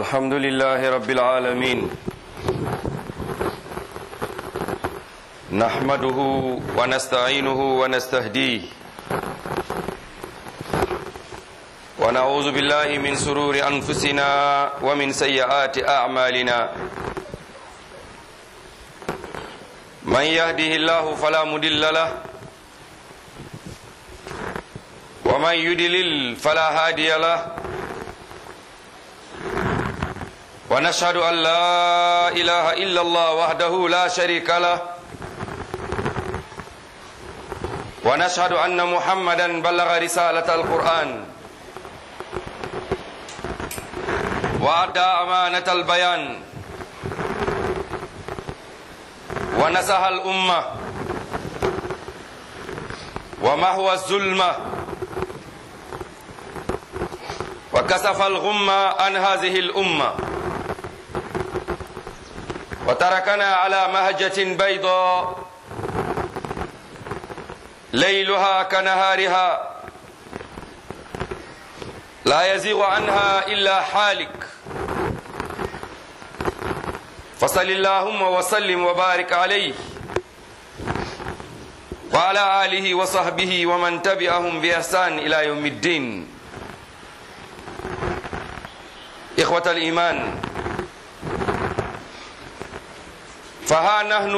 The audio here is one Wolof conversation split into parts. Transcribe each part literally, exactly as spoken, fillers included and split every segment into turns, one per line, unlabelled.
الحمد لله رب العالمين نحمده ونستعينه ونستهديه ونعوذ بالله من شرور أنفسنا ومن سيئات أعمالنا من يهده الله فلا مضل له ومن يضلل فلا هادي له ونشهد أن لا إله إلا الله وحده لا شريك له ونشهد أن محمدا بلغ رسالة القرآن وأدى أمانة البيان ونصح الأمة ومحو الظلمة وكشف الغمة عن هذه الأمة وتركنا على مهجة بيضاء ليلها كنهارها لا يزيغ عنها إلا حالك فصل اللهم وسلم وبارك عليه وعلى آله وصحبه ومن تبعهم بإحسان إلى يوم الدين. إخوة الإيمان، فها نحن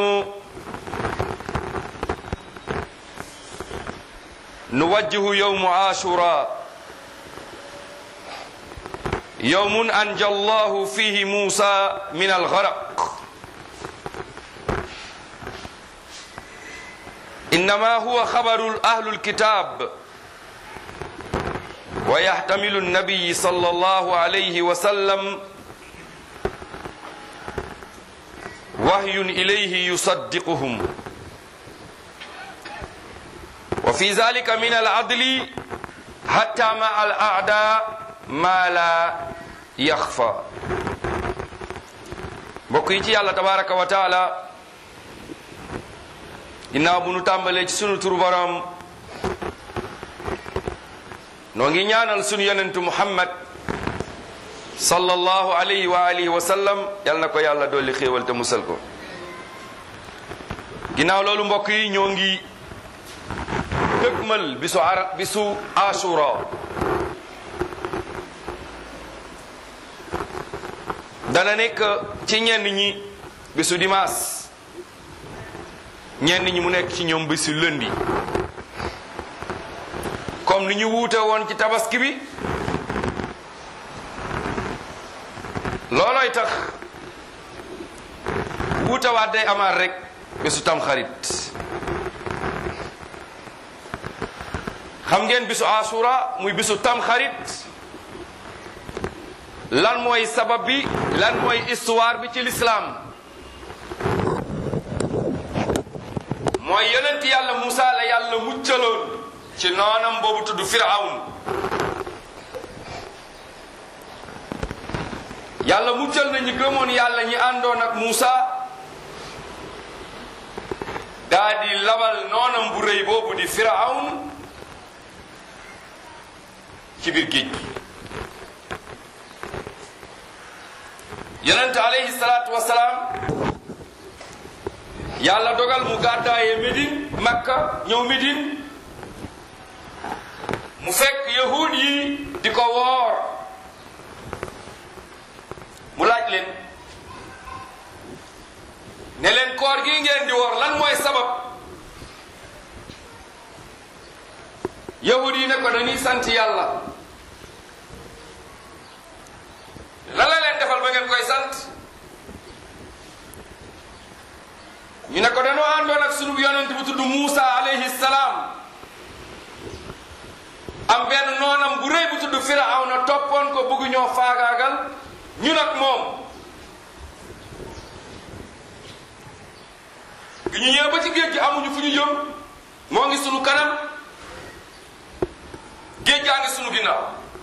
نوجه يوم عاشوراء، يوم أنجى الله فيه موسى من الغرق، إنما هو خبر أهل الكتاب ويحتمل النبي صلى الله عليه وسلم وحي إليه يصدقهم، وفي ذلك من العدل حتى مع الأعداء ما لا يخفى. mbokk yi ci yàlla tabaraka wa taala, ginnaaw bu nu tàmbalee ci sunu turu borom, noo ngi ñaanal sunu yonentu Muhammad sallallahu alayhi wa alihi wa sallam, yal na ko yàlla dolli xéewal te musal ko. ginnaaw loolu mbokk yi ñoo ngi dëgmal bisu ara bisu Ashura. dana nekk ci ñenn ñi bisu dimanche, ñenn ñi mu nekk ci ñoom bisu lundi, comme ni ñu wuute woon ci tabaski bi. loolooy tax wuutawaat day amaat rek bisu tamxarit. xam ngeen bisu Ashura muy bisu tamxarit, lan mooy sabab bi, lan mooy histoire bi ci l'islam. mooy yonent yàlla Musa la yàlla muccaloon ci noonam boobu tudd Firawn. yàlla muccal na ñi gëmoon yàlla ñi àndoon ak Musa, daa di labal noonam bu rëy boobu di Firawn ci biir géej gi. yonent alayhi salaatu wasalaam yàlla dogal mu gàddaaye Médine, Makka ñëw Médine, mu fekk yahud yi di ko woor. mu laaj leen ne leen koor gi ngeen di woor lan mooy sabab. yahud yi ne ko dañuy sant yàlla. lan la leen defal ba ngeen koy sant? ñu ne ko dañoo àndoon ak sunu yonent bu tudd Muusa alayhi salaam, am benn noonam bu rëy bu tudd Firawna toppoon ko bëgg ñoo faagaagal ñu nag moom. bi ñu ñëwee ba ci géej gi amuñu fu ñu jëm, moo ngi sunu kanam, géej gaa ngi sunu ginnaaw,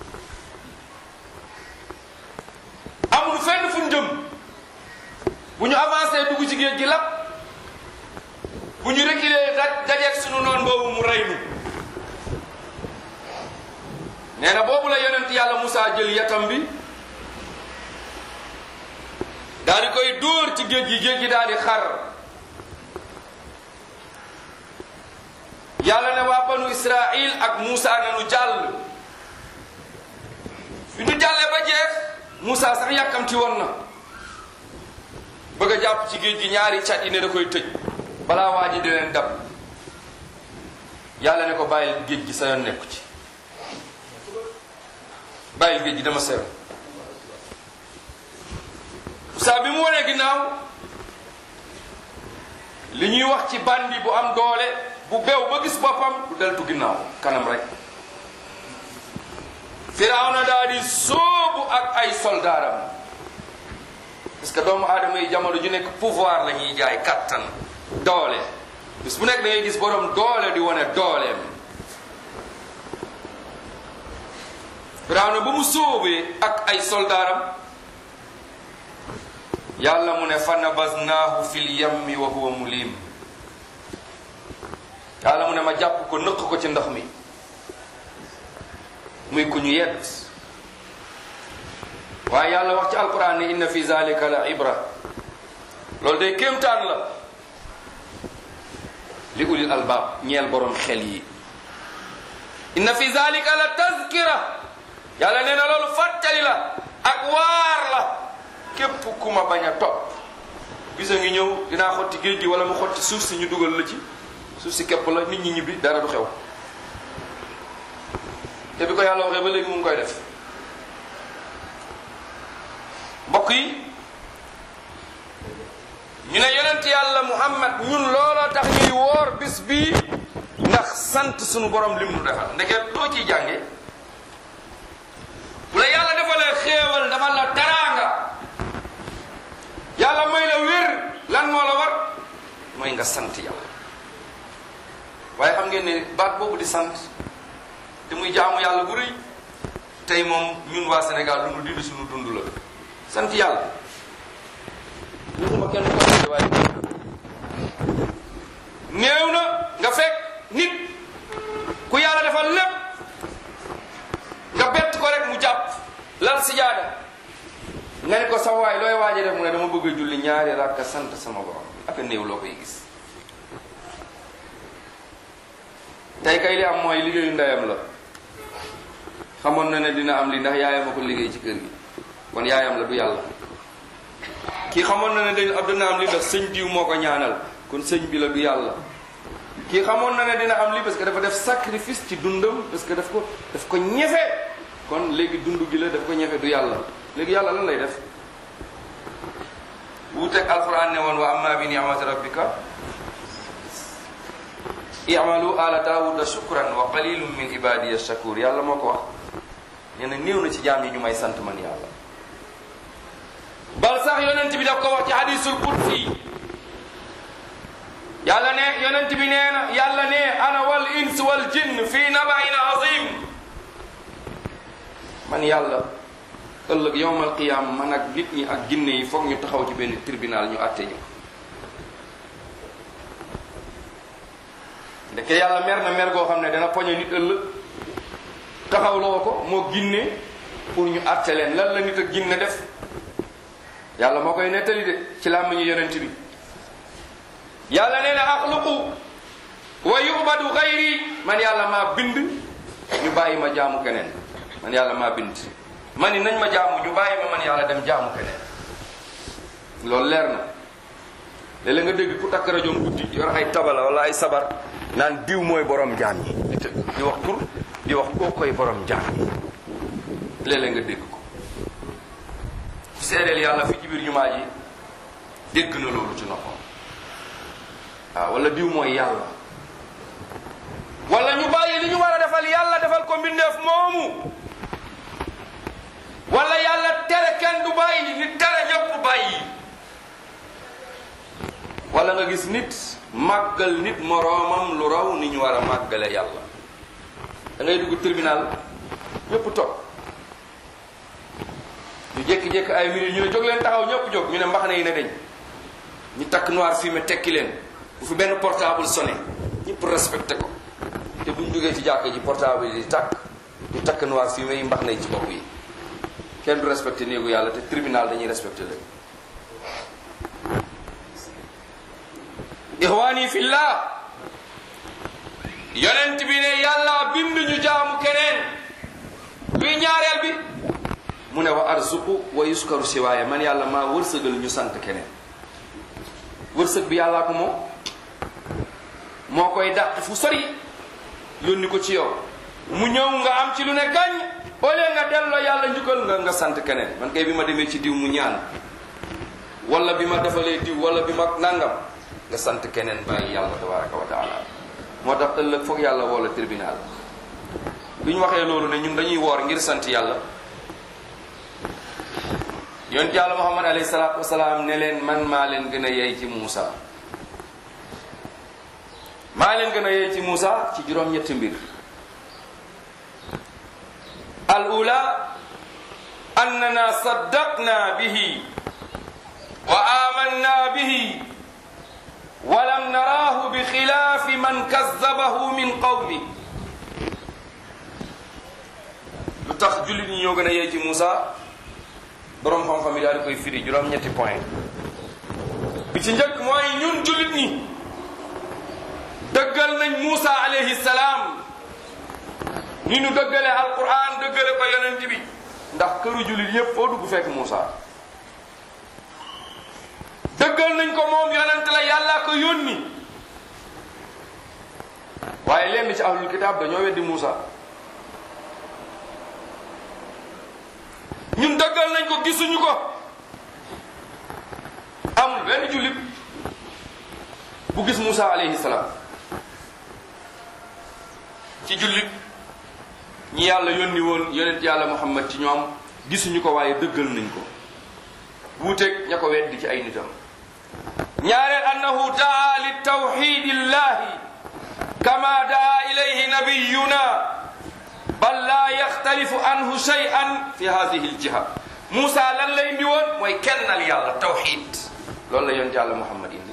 amuñu fenn fu ñu jëm. bu ñu avancé dugg ci géej gi lépp, bu ñu reculer daj dajeeg sunu noon boobu mu rey nu. nee na boobu la yonent yàlla Musa jël yatam bi daal di koy dóor ci géej gi géej gi daal di xar. yàlla ne waa banu Israil ak Moussa ne nu jàll. bi nu jàllee ba jeex Moussa sax yàkkamti woon na bëgg a jàpp ci géej gi ñaari cat yi ne da koy tëj balaa waa ji di leen dab. yàlla ne ko bàyyil géej gi sa yoon nekku ci bàyyil géej gi dama sew. Moussa bi mu wanee ginnaaw li ñuy wax ci bandi bu am doole bu beew ba gis boppam du deltu ginnaaw kanam rek. Firawna daal di sóobu ak ay soldaaram parce que doomu aadama yi jamono ju nekk pouvoir la ñuy jaay kattan doole bis bu nekk da ngay gis borom doole di wane dooleem. Firawna ba mu sóobee ak ay soldaaram yàlla mu ne fa nabaznaahu fil yammi wa huwa mulim. yàlla mu ne ma jàpp ko nëq ko ci ndox mi muy ku ñu yedd. waaye yàlla wax ci alquran ne inna fi zalika la ibra loolu day kéemtaan la li ulil albaab ñeel borom xel yi. inna fi zalika la tazkira yàlla nee na loolu fàttali la ak waar la képp ku ma bañ a topp. bisa ngi ñëw dinaa xotti géej gi wala mu xotti suuf si ñu dugal la ci suuf si képp la nit ñi ñibbi dara du xew. te bi ko yàlla waxee ba léegi mu ngi koy def. mbokk yi ñu ne yonent yàlla Muhammad ñun looloo tax ñuy woor bis bii ndax sant sunu borom lim nu defal. ndeket loo ciy jànge bu la yàlla defalee xéewal defal la teraanga yàlla may la wér lan moo la war mooy nga sant yàlla. waaye xam ngeen ne baat boobu di sant te muy jaamu yàlla bu rëy tey moom ñun waa Sénégal lu nu dindi suñu dund la. sant yàlla waxuma kenn ko waaye néew na nga fekk nit ku yàlla defal lépp nga bett ko rek mu jàpp lal sijaada nga ne ko sa waay looy waaje def mu ne dama bëgg a julli ñaari rakka sant sama borom ak néew loo koy gis. tey kay li am mooy liggéeyu ndeyam la xamoon na ne dina am li ndax yaayam a ko liggéey ci kër gi kon yaayam la du yàlla. kii xamoon na ne dañ ab dina am li ndax sëñ diw moo ko ñaanal kon sëñ bi la du yàlla. kii xamoon na ne dina am li parce que dafa def sacrifice ci dundam parce que daf ko daf ko ñefe kon léegi dund gi la daf ko ñefe du yàlla. léegi yàlla lan lay def wuuteeg alquran ne woon wa amma bi ni'mati rabbika i'malu ala daawuda shukran wa qalilun min ibadiya shakur. yàlla moo ko wax nee na néew na ci jaam yi ñu may sant man yàlla. bal sax yonent bi daf ko wax ci hadisul qudsi yàlla ne yonent bi nee na yàlla ne ana wal ins wal jinn fi naba'in azim. man yàlla ëllëg yowmal qiyaama man ak nit ñi ak ginne yi foog ñu taxaw ci benn tribunal ñu àtte ñu. ndeke yàlla mer na mer goo xam ne dana poñe nit ëllëg taxawloo ko moo ginne pour ñu àtte leen. lan la nit ak ginne def yàlla moo koy nettali de ci làmmiñu yonent bi. yàlla nee na axluqu wa yubadu xayri man yàlla maa bind ñu bàyyi ma jaamu keneen. man yàlla maa bind ma ni nañ ma jaamu ñu bàyyi ma man yàlla dem jaamu keneen. loolu leer na léeg-léeg nga dégg ku takk rajoom guddi yor ay tabala wala ay sabar naan diw mooy borom jaam yi di tëgg di wax tur di wax koo koy borom jaam yi léeg-léeg nga dégg ko. ku seedeel yàlla fi ci biir jumaa ji dégg na loolu ci noppam. waaw wala diw mooy yàlla wala ñu bàyyi li ñu war a defal yàlla defal ko mbindeef moomu wala yàlla tere kenn du bàyyi nit tere ñëpp bàyyi. wala nga gis nit màggal nit moroomam lu raw ni ñu war a màggale yàlla. da ngay dugg tribunal ñëpp toog ñu jékki-jékki ay minutes ñu ne jóg leen taxaw ñëpp jóg ñu ne mbaxana yi ne dañ ñu takk noir fumé tekki leen bu fi benn portable sonné ñëpp respecté ko te buñ duggee ci jàkk ji portable yi di takk ñu takk noir fumé yi mbaxana yi ci bopp yi kenn du respecté néegu yàlla te tribunal dañuy respecté leen. ixwaani fillah yonent bi ne yàlla bind ñu jaamu keneen luy ñaareel bi mu ne wa arzuqu wa yuskaru siwaaya man yàlla maa wërsëgal ñu sant keneen wërsëg bi yàllaa ko moom moo koy dàq fu sori yónni ko ci yow mu ñëw nga am ci lu ne gañ au lieu nga delloo yàlla njukkal nga nga sant keneen man kay bi ma demee ci diw mu ñaan wala bi ma defalee diw wala bi ma nangam nga sant keneen bàyyi yàlla tabaraka wa taala moo tax ëllëg foog yàlla woola tribunal bi ñu waxee loolu ne ñun dañuy woor ngir sant yàlla yonent yàlla muhammad alayhi salaatu wasalaam ne leen man maa leen gën a yey ci Muusa maa leen gën a yey ci Muusa ci juróom-ñetti mbir al ula annana saddaqna bihi wa amanna bihi wa lam naraahu bi xilaafi man kazzabahu min qawmi lu tax jullit ñi ñoo gën a yey ci Muusa boroom xam-xam yi daal di koy firi juróom-ñetti point bi ci njëkk mooy ñun jullit ñi dëggal nañ Muusa alayhi salaam ni nu dëggale alquran dëggale ko yonent bi ndax këru jullit yépp foo dugg fekk Muusa dëggal nañ ko moom yonent la yàlla ko yónni waaye lenn ci ahlul kitaab dañoo weddi Muusa ñun dëggal nañ ko gisuñu ko amul benn jullit bu gis Muusa alayhi salaam ci jullit ñi yàlla yónni woon yonent yàlla Muhammad ci ñoom gisuñu ko waaye dëggal nañ ko wuuteeg ña ko weddi ci ay nitam ñaareel annahu daa li tawxidillahi kama daa ilayhi nabiyuna bal la yaxtalifu anhu shay'an fi hadihi aljiha Muusa lan la indi woon mooy kennal yàlla tawxid loolu la yonent yàlla Muhammad indi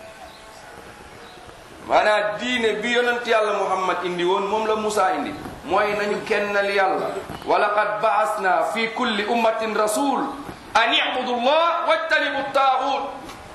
maanaam diine bi yonent yàlla Muhammad indi woon moom la Muusa indi mooy nañu kennal yàlla wa laqad ba'asna fi kulli ummatin rasul an i'budu llah wajtanibu taaxut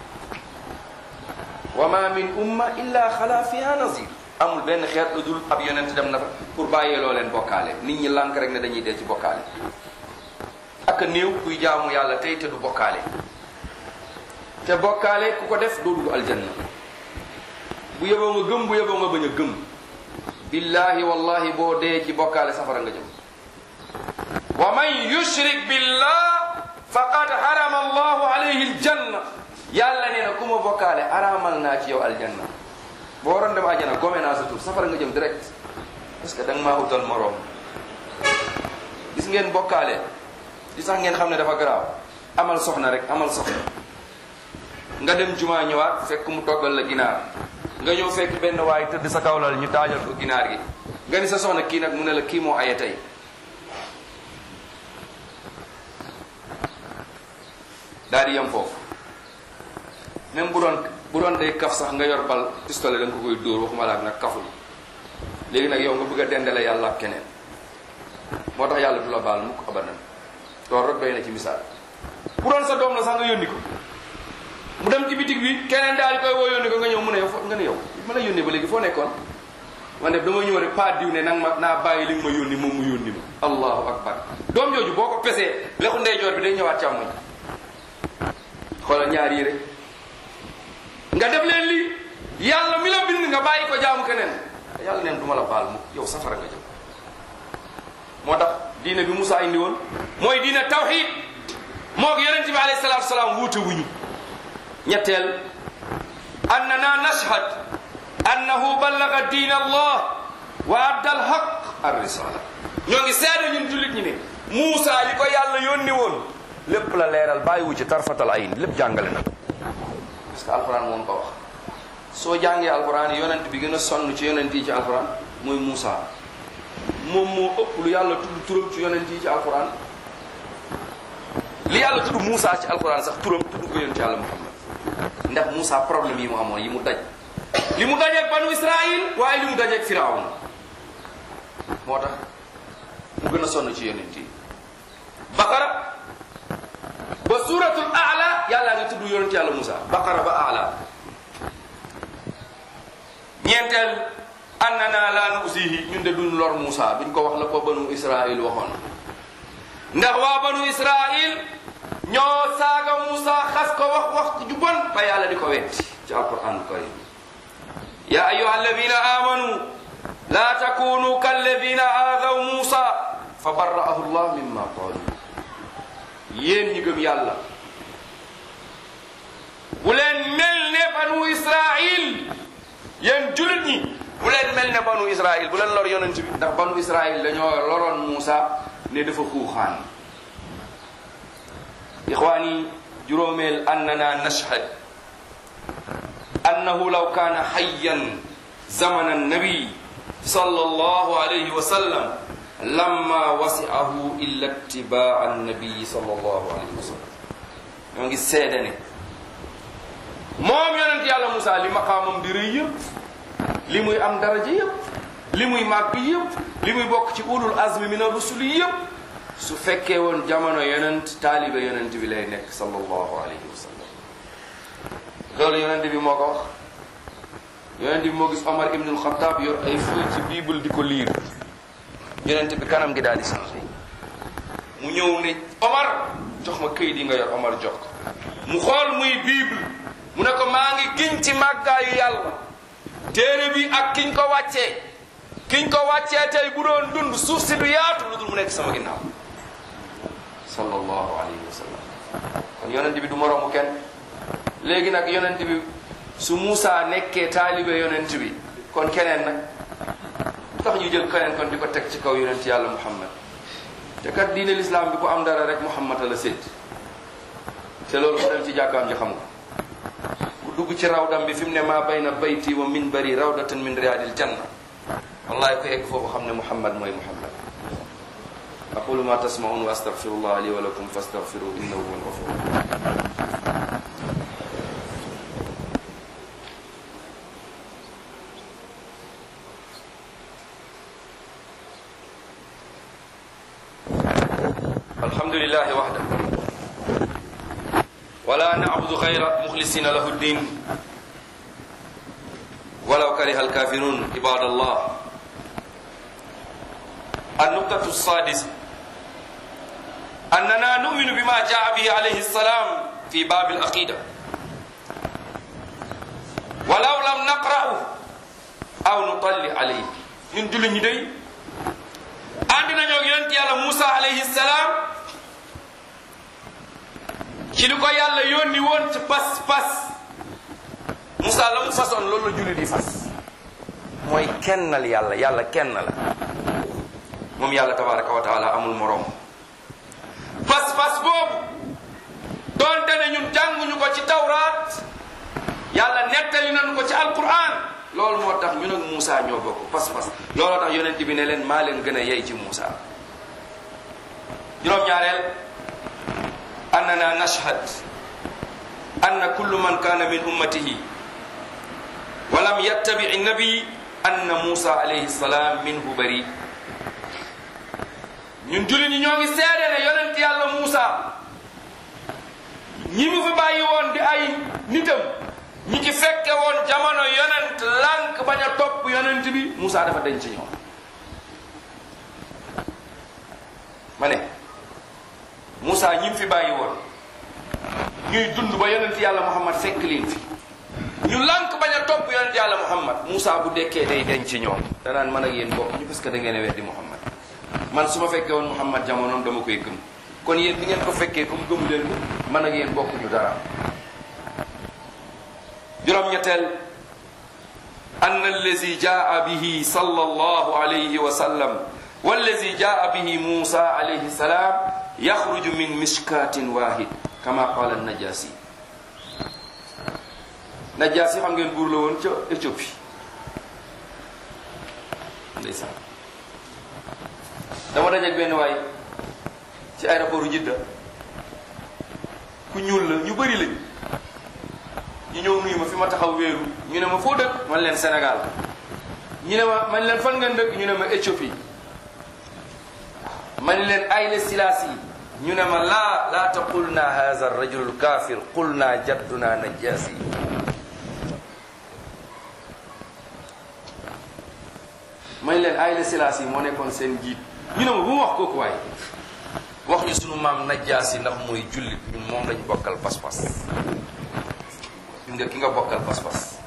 wa ma min umma illa xala fiha nazir amul benn xeet lu dul ab yonent dem na fa pour bàyyeeloo leen bokkaale nit ñi lànk rek ne dañuy dee ci bokkaale ak néew kuy jaamu yàlla tey te du bokkaale te bokkaale ku ko def doo dugg aljanna bu yeboo nga gëm bu yeboo nga bañ a gëm billahi wallahi boo dee ci bokkaale safara nga jëm wa man yushrik billah faqad harama allahu alayhi aljanna yàlla nee na ku ma bokkaale araamal naa ci yow aljanna boo waroon dem àjjana gome naa sa tur safara nga jëm direct parce que da nga maa utal moroom gis ngeen bokkaale di sax ngeen xam ne dafa garaaw amal soxna rek amal soxna nga dem jumaa ñëwaat fekk mu toggal la ginaar nga ñëw fekk benn waay tëdd sa kawlal ñu taajal ko ginaar gi nga ni sa soxna kii nag mu ne la kii moo aye tey daal di yem foofu même bu doon bu doon day kaf sax nga yor bal pistolet da nga ko koy dóor waxuma la ak nag kaful léegi nag yow nga bëgg a dendale yàlla ak keneen moo tax yàlla du la baal mukk abadan loolu rek doy na ci misaal bu doon sa doom la sax nga yónni ko mu dem ci bitig bi keneen daal di koy woo yónni ko nga ñëw mu ne yow fo nga ne yow ma la yónni ba léegi foo nekkoon man def dama ñëw rek pas diw ne nag ma naa bàyyi li nga ma yónni moom mu yónni ma allahu akbar doom jooju boo ko pesee lexu ndeyjoor bi day ñëwaat càmmoñ xoolal ñaar yi rek nga def leen lii yàlla mi la bind nga bàyyi ko jaamu keneen yàlla neen du ma la baal mu yow safara nga jëm moo tax diine bi Musaa indi woon mooy diine tawhid moo ko yonent bi alayhi salaatu wasalaam wuute wuñu ñetteel annana nashhad annahu ballaga diin allah wa adda al haq ar risala ñoo ngi seede ñun jullit ñi ne Musaa li ko yàlla yónni woon lépp la leeral bàyyiwu ci tarfatal ayn lépp jàngale na parce que alquran moom ko wax soo jàngee alquran yonent bi gën a sonn ci yonent yi ci alquran mooy Musaa moom moo ëpp lu yàlla tudd turam ci yonent yi ci alquran li yàlla tudd Musaa ci alquran sax turam tudd ko yonent yàlla Muhammad ndax Musaa problème yi mu amoon yi mu daj li mu dajeeg banu Israël waaye li mu dajeeg Firawna moo tax mu gën a sonn ci yonent yi Baqara ba suratul A'la yàlla nga tudd yonent yàlla Musaa Baqara ba A'la ñeenteel annana la nusihi ñun de duñ lor Moussa duñ ko wax la ko banu Israil waxoon ndax waa banu Israil ñoo saaga Moussa xas ko wax wax ju bon ba yàlla di ko wetti ci alquran karim ya ayyuha alladina amanu la takunu kalladina aadaw Moussa fa barra'ahu llah mimma qalu yéen ñi gëm yàlla bu leen mel ne banu Israil yéen jullit ñi bu leen mel ne banu Israil bu leen lor yonent bi ndax banu Israil dañoo loroon Moussa ne dafa xuuxaan ixwaani juróomeel annana nashhad annahu law kaana hayyan zamana annabi sallallahu alayhi wa sallam lamma wasi'ahu illa ittibaa annabi sallallahu alayhi wa sallam ñoo ngi seede ne moom yonent yàlla Moussa li maqaamam di rëy yëpp li muy am daraja yëpp li muy màgg yëpp li muy bokk ci ulul azmi min ar-rusul yëpp su fekkee woon jamono yonent taalibe yonent bi lay nekk sallallahu alayhi wa sallam loolu yonent bi moo ko wax yonent bi moo gis Omar ibn al-Khattab yor ay feuille ci bible di ko liir yonent bi kanam gi daal di changé mu ñëw ne Omar jox ma këyit yi nga yor Omar jox ko mu xool muy bible mu ne ko maa ngi giñ ci màggaayu yàlla téere bi ak kiñ ko wàccee kiñ ko wàccee tey bu doon dund suuf si du yaatu lu dul mu nekk sama ginnaaw sallallahu alayhi wa sallam kon yonent bi du moroomu kenn léegi nag yonent bi su Moussa nekkee taalibe yonent bi kon keneen nag tax ñu jël keneen kon di ko teg ci kaw yonent yàlla Muhammad te kat diine l'islam bi ko am dara rek Muhammad la sédd te loolu ko dem ci jàkkaam ji xam nga ku dugg ci rawdam bi fi mu ne maa bayna bayti wa minbari rawdatan min riyadil janna wallahi ko egg foofu xam ne Muhammad mooy Muhammad aqulu ma tasma'un wa astaghfirullah li wa lakum fastaghfiruhu innahu huwal ghafurur rahim alhamdulillahi wahda wala na'budu ghayra mukhlisina lahu ad-din walaw kariha al-kafirun ibadallah النقطة السادسة أننا نؤمن بما جاء به عليه السلام في باب العقيدة ولو لم نقرأه أو نطلع عليه ñun jullit ñi day ànd nañoo yonent yàlla Moussa alayhi salaam ci li ko yàlla yónni woon ci pas-pas Moussa la mu façon loolu la jullit di fas mooy kennal yàlla yàlla kenn la moom yàlla tabaraka wa taala amul moroom pas-pas boobu doonte ne ñun jànguñu ko ci tawraat yàlla nettali nañu ko ci alquran loolu moo tax ñun ak Moussa ñoo bokk pas-pas looloo tax yonent bi ne leen maa leen gën a yey ci Moussa juróom-ñaareel annana nashhad anna kullu man kana min ummatihi wa lam yattabi nabi anna Moussa alayhi salam minhu bari ñun jullit ñi ñoo ngi seede ne yonent yàlla Moussa ñi mu fi bàyyi woon di ay nitam ñi ci fekke woon jamono yonent lànk bañ a topp yonent bi Moussa dafa denc ci ñoom ma ne Moussa ñi mu fi bàyyi woon ñuy dund ba yonent yàlla Muhammad fekk leen fi ñu lànk bañ a topp yonent yàlla Muhammad Moussa bu dekkee day denc ci ñoom danaan man ak yéen bokk ñu parce que da ngeen a weddi Muhammad man su ma fekkee woon Muhammad jamonoom dama koy gëm kon yéen bi ngeen ko fekkee comme gëmu leen ko man ak yéen bokkuñu dara juróom-ñetteel anna allazi jaa bihi sallallahu alayhi wa sallam wallazi jaa bihi Musa alayhi salam yaxruju min mishkatin wahid kama qala an-Najasi Najasi xam ngeen buur la woon ca Éthiopie ndeysaan dama dajeeg benn waay ci aéroport Jidda ku ñuul la ñu bëri lañ ñu ñëw nuyu ma fi ma taxaw wéeru ñu ne ma foo dëkk man leen Sénégal ñu ne ma man leen fan ngeen dëkk ñu ne ma Éthiopie man leen Haïlé Sélassie ñu ne ma laa laa taqulna hadha ar-rajul kafir qulna jadduna Najasi may leen Haïlé Sélassié moo nekkoon seen njiit ñu ne ma bu ma wax kooku waaye wax ñu sunu maam Najaasi ndax mooy jullit ñun moom lañ bokkal pas-pas gis nga ki nga bokkal pas-pas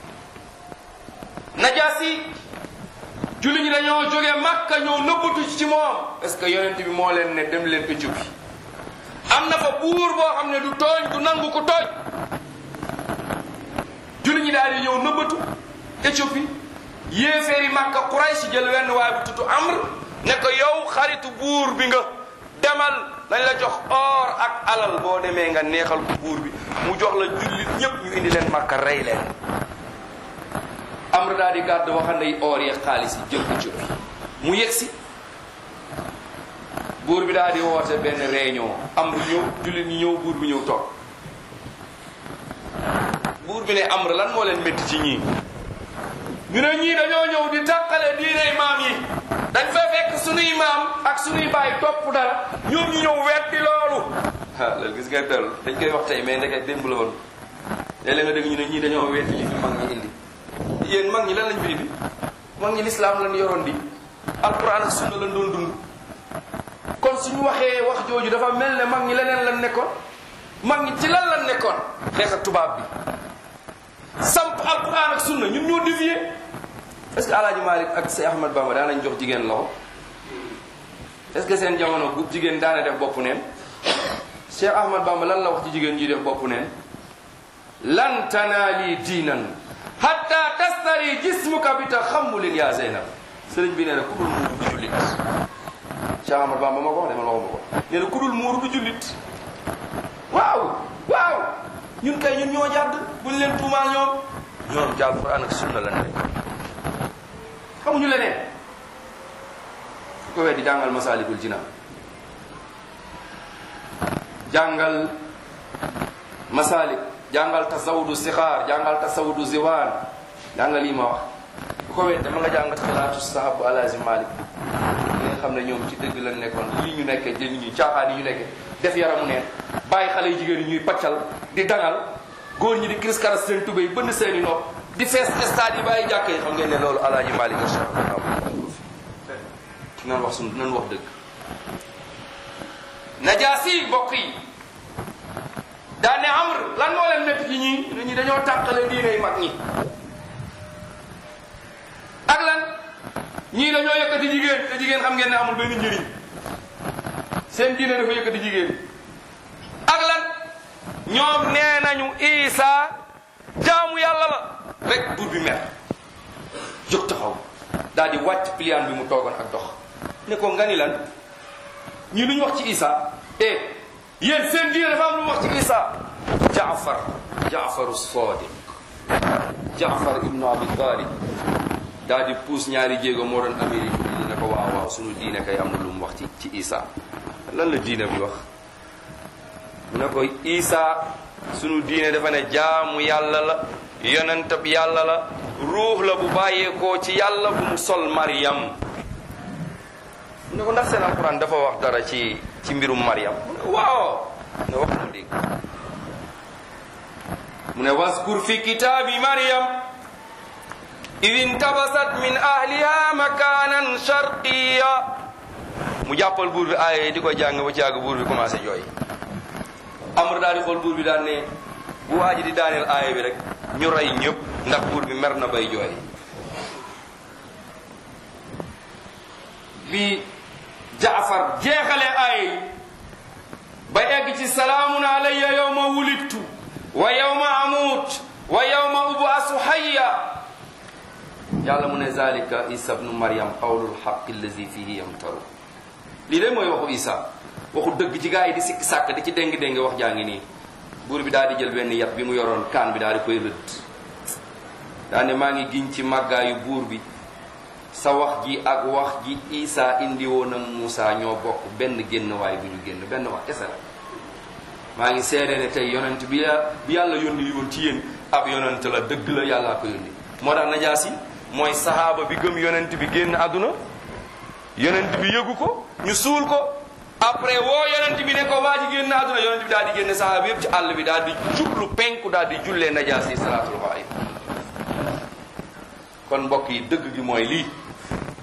Najaasi jullit ñi dañoo jógee Makka ñoo nëbbatu ci moom parce que yonent bi moo leen ne dem leen Éthiopie am na fa buur boo xam ne du tooñ du nangu ko tooñ jullit ñi daal di ñëw nëbbatu Éthiopie yéeféeri Makka Quraysh jël wenn waay bu tudd Amr ne ko yow xaritu buur bi nga demal dañ la jox or ak alal boo demee nga neexal ko buur bi mu jox la jullit ñépp ñu indi leen Makka rey leen Amr daal di gàddu waxande yi or yeeg xaalis yi jël Éthiopie mu yegsi buur bi daal di woote benn réunion Amr ñëw jullit ñi ñëw buur bi ñëw toog buur bi ne Amr lan moo leen métti ci ñii ñu ne ñii dañoo ñëw di tàqale diine maam yi dañ fa fekk sunuy maam ak sunuy baay topp dara ñoom ñu ñëw wetti loolu ah loolu gis nga dellu dañ koy wax tey mais ndeke démb la woon léeg-léeg nga dégg ñu ne ñii dañoo wetti li fi mag ñi indi yéen mag ñi lan lañ fi indi mag ñi lislaam lañ yoroon di alquran ak sunna lañ doon dund kon suñu waxee wax jooju dafa mel ne mag ñi leneen lañ nekkoon mag ñi ci lan lañ nekkoon xeex ak tubaab bi samp alquran ak sunna ñun ñoo dévié est-ce que Alaaji Malik ak Seex Ahmad Bamba daan nañ jox jigéen loxo est-ce que seen jamono bu jigéen daana def bopp neen Seex Ahmad Bamba lan la wax ci jigéen ñi def bopp neen lan tanaali diinan hatta tastari jismuka bi taxammulin ya Zeynab sëriñ bi nee na ku dul muuru du jullit Seex Ahmad Bamba ma ko wax de ma la wax ma ko nee na ku dul muuru du jullit waaw waaw ñun kay ñun ñoo jàdd buñ leen tuumaal ñoom ñoom jàll Alxuraan ak sunna la nekk xamuñu leneen ko weddi jàngal Masaalikul Jinaan jàngal Masaalik jàngal tasawudu sixaar jàngal tasawudu ziwaan jàngal lii ma wax ku ko weddi dama nga jàngal xalaatu sahabu Alaaji Maalik li nga xam ne ñoom ci dëgg lañ nekkoon lii ñu nekkee jël ñu caaxaan yi ñu nekkee def yaramu neen bàyyi xale yu jigéen yi ñuy paccal di dangal góor ñi di cris karas seen tubéy bënn seeni nopp di fees stade yi bàyyi jàkk yi xam ngeen ne loolu Alaaji Maalik nan wax suñ nan wax dëgg Najaasi mbokk yi daane Amr lan moo leen métti ci ñii nit ñi dañoo tàqale diine mag ñi ak lan ñii dañoo yëkkati jigéen te jigéen xam ngeen ne amul benn njëriñ seen diine dafa yëkkati jigéen ak lan ñoom nee nañu Isa jaamu yàlla la rek buur bi mer jóg taxaw daal di wàcc pliaan bi mu toogoon ak dox ne ko nga ni lan ñi luñ wax ci Isa eh yéen seen diine dafa am lu wax ci Isa Jaafar Jaafaru Sadiq Jaafar ibnu Abi Talib daal di puus ñaari jéego moo doon Amérique bi ne ko waaw waaw sunu diine kay am na lu mu wax ci ci Isa lan la diine bi wax mu ne ko Isa sunu diine dafa ne jaamu yàlla la yonentab yàlla la ruux la bu bàyyeekoo ci yàlla bu mu sol Maryam mu ne ko ndax seen alquran dafa wax dara ci ci mbirum Maryam mu ne waaw ne wax mu dégg mu ne waskur fi kitaabi Maryam id intabasat min ahliha makanan sharqiya mu jàppal buur bi aaye di ko jàng ba ci àgg buur bi commencé jooy Amr daal di xool buur bi daal ne bu waa ji di daaneel aaye bi rek ñu rey ñëpp ndax buur bi mer na bay jooy bi Jaafar jeexale aaye yi ba egg ci salaamun alayya yawma wulidtu wa yawma amut wa yawma ub'asu hayya yàlla mu ne zalika isa ibnu maryam qawlul haqqi allazi fihi yamtaru lii de mooy waxu isa waxu dëgg ci gaa yi di sikk sàkk di ci déng-déng wax jaa ngi nii buur bi daal di jël benn yat bi mu yoroon kaan bi daal di koy rëdd daane maa ngi giñ ci màggaayu buur bi sa wax ji ak wax ji isa indi woon ak Muusa ñoo bokk benn génn waay bu ñu génn benn wax kese la maa ngi seede ne tey yonent bi bi yàlla yónni yoon ci yéen ab yonent la dëgg la yàllaa ko yónni moo tax Najaasi mooy sahaaba bi gëm yonent bi génn àdduna yonent bi yëgu ko ñu suul ko après woo yonent bi ne ko waa ji génn àdduna yonent bi daal di génne sahaaba yëpp ci àll bi daal di jublu penku daal di jullee Najaasi salaatul xaayib kon mbokk yi dëgg gi mooy lii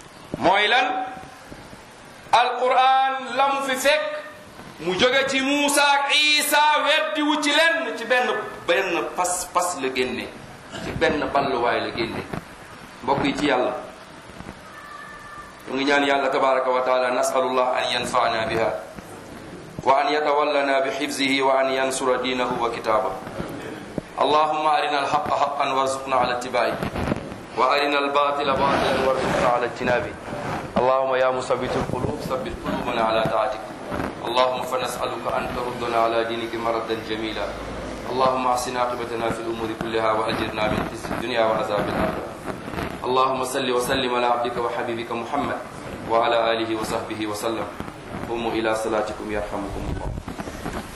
mooy lan alquran la mu fi fekk mu jóge ci Muusa ak Isa weddi wu ci lenn ci benn benn pas pas la génne ci benn balluwaay la génne mbokk yi ci yàlla ñu ngi ñaan yàlla tabaraka wa taala nasalullah an yanfa'ana biha wa an yatawallana bi hifzihi wa an yansura dinahu wa kitabahu allahumma arina alhaqa haqqan warzuqna ala ittiba'i wa arina albatila batilan warzuqna ala ijtinabi allahumma ya musabbitu alqulub sabbit qulubana ala ta'atik اللهم فنسألك أن تردنا على دينك مردا جميلا اللهم أحسن عاقبتنا في الأمور كلها وأجرنا من خزي الدنيا وعذاب الآخرة اللهم صل وسلم على عبدك وحبيبك محمد وعلى آله وصحبه وسلم قوموا إلى صلاتكم يرحمكم الله